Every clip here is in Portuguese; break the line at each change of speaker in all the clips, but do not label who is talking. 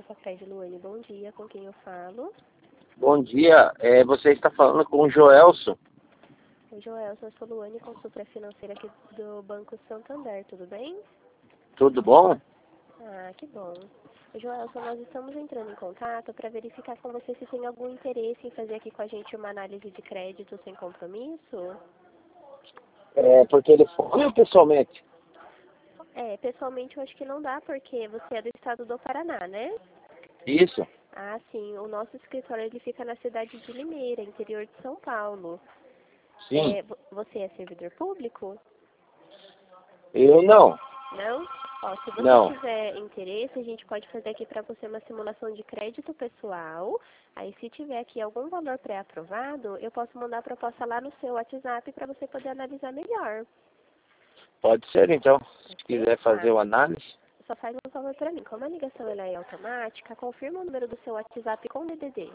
Café de Luane, bom dia, com quem eu falo?
Bom dia, você está falando com o Joelson.
Oi, Joelson, eu sou Luane, consultora financeira aqui do Banco Santander, tudo bem?
Tudo bom?
Ah, que bom. Joelson, nós estamos entrando em contato para verificar com você se tem algum interesse em fazer aqui com a gente uma análise de crédito sem compromisso.
Por telefone ou pessoalmente?
Pessoalmente eu acho que não dá, porque você é do estado do Paraná, né?
Isso,
Ah, sim, o nosso escritório ele fica na cidade de Limeira, interior de São Paulo.
sim.
Você é servidor público?
Eu não,
Não? Ó, se você
não.
tiver interesse, a gente pode fazer aqui para você uma simulação de crédito pessoal. Aí, se tiver aqui algum valor pré-aprovado, eu posso mandar a proposta lá no seu WhatsApp para você poder analisar melhor.
Pode ser então, se
Ok?
quiser fazer
Tá.
uma análise.
Só faz um favor para mim. Como a ligação ela é automática, confirma o número do seu WhatsApp com DDD.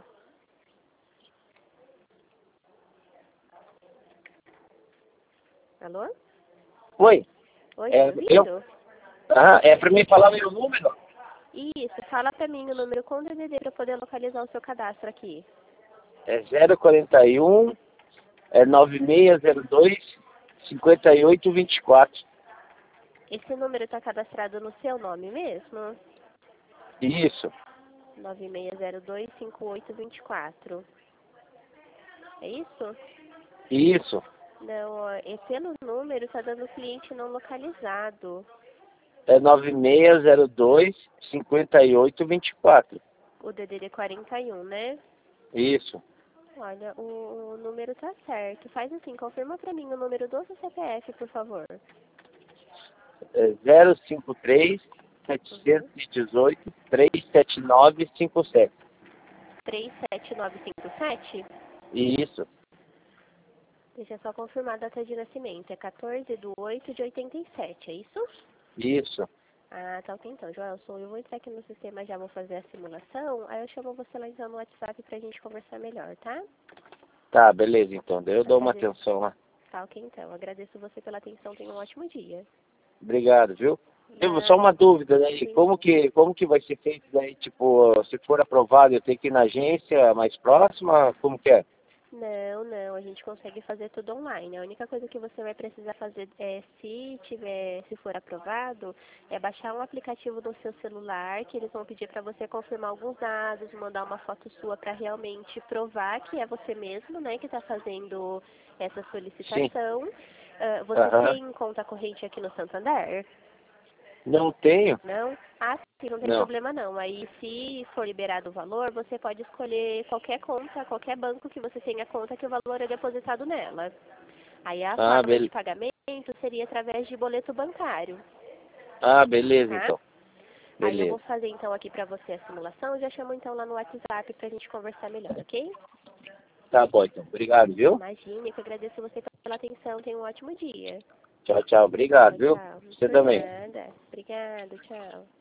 Alô?
Oi,
Oi, tá me
eu?
ouvindo?
É para mim falar meu número?
Isso, fala para mim o número com DDD para eu poder localizar o seu cadastro aqui.
É 041, 9602, 5824.
Esse número está cadastrado no seu nome mesmo?
Isso,
96025824. É isso?
isso.
Não, ó, pelo número está dando cliente não localizado.
É 9602, 5824.
O DDD 41, né?
Isso.
Olha, o número tá certo. Faz assim, confirma para mim o número do seu CPF, por favor.
É 053
Uhum.
718 37957.
37957.
Isso,
Deixa eu só confirmar a data de nascimento. É 14/8/87, é isso?
isso.
Ah, tá ok então, Joelson. Eu vou entrar aqui no sistema, já vou fazer a simulação. Aí eu chamo você lá então no WhatsApp pra gente conversar melhor, tá?
Tá, beleza então. Daí eu dou uma
Agradeço.
atenção lá.
Tá ok então. Agradeço você pela atenção. Tenha um ótimo dia.
Obrigado, viu? Só
Nada.
uma dúvida daí,
Sim.
como que vai ser feito daí, tipo, se for aprovado, eu tenho que ir na agência mais próxima, como que é?
Não, não, a gente consegue fazer tudo online. A única coisa que você vai precisar fazer é, se for aprovado, é baixar um aplicativo no seu celular, que eles vão pedir para você confirmar alguns dados, mandar uma foto sua para realmente provar que é você mesmo, né, que está fazendo essa
Sim,
solicitação. Ah, você
aham.
tem conta corrente aqui no Santander?
Não tenho?
Não? Ah, sim, não tem
Não.
problema não. Aí, se for liberado o valor, você pode escolher qualquer conta, qualquer banco que você tenha conta que o valor é depositado nela. Aí, a
Ah,
forma de pagamento seria através de boleto bancário,
beleza
tá?
então.
Aí, eu vou
Beleza.
fazer então aqui pra você a simulação e já chamo então lá no WhatsApp pra gente conversar melhor, ok?
Tá bom então. Obrigado, viu?
Imagine, que eu agradeço você pela atenção. Tenha um ótimo dia.
Tchau, tchau. Obrigado,
Tchau,
viu?
tchau.
Você
Por
também.
nada. Obrigada, tchau.